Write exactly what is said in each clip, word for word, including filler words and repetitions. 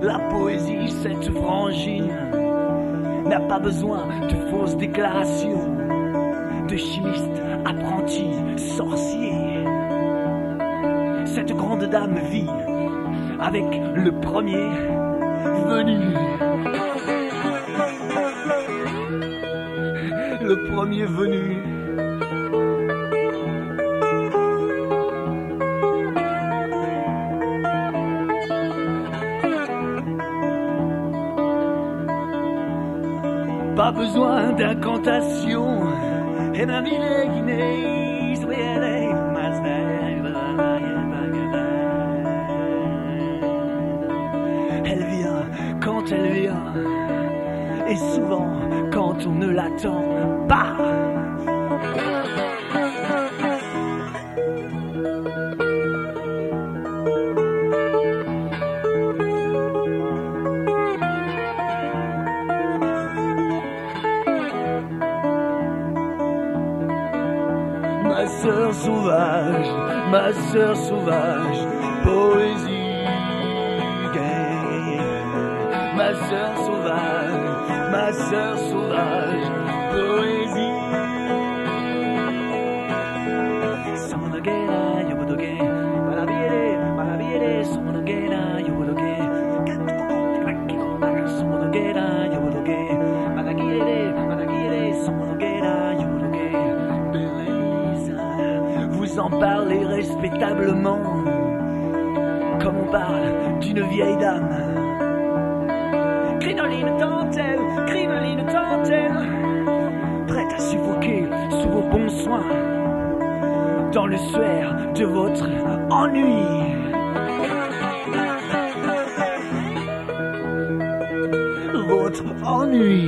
La poésie, cette frangine, n'a pas besoin de fausses déclarations, de chimistes, apprentis, sorciers. Cette grande dame vit avec le premier venu. Le premier venu. Pas besoin d'incantation. Elle vient quand elle vient, et souvent quand on ne l'attend pas. Ma sœur sauvage, ma sœur sauvage, poésie gay. Ma sœur sauvage, ma sœur sauvage, poésie. Somonogera, yobodoge, malabiere, malabiere, somonogera, yobodoge. Somonogera, yobodoge, malagire, malagire, somonogera, yobodoge. Vous en parlez respectablement, comme on parle d'une vieille dame. Crinoline dentelle, crinoline dentelle, prête à suffoquer sous vos bons soins, dans le suaire de votre ennui. Votre ennui.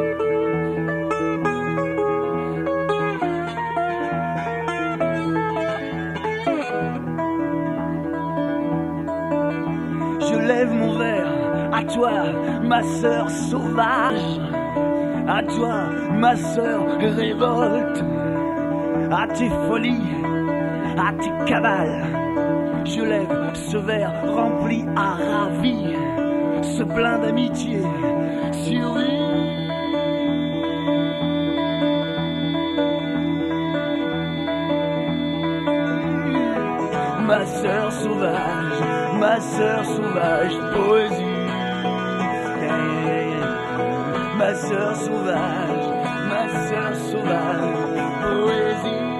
Je lève mon verre à toi, ma sœur sauvage, à toi, ma sœur révolte, à tes folies, à tes cavales. Je lève ce verre rempli à ravi, ce plein d'amitié survit. Ma sœur sauvage, ma sœur sauvage, poésie. Ma sœur sauvage, ma sœur sauvage, poésie.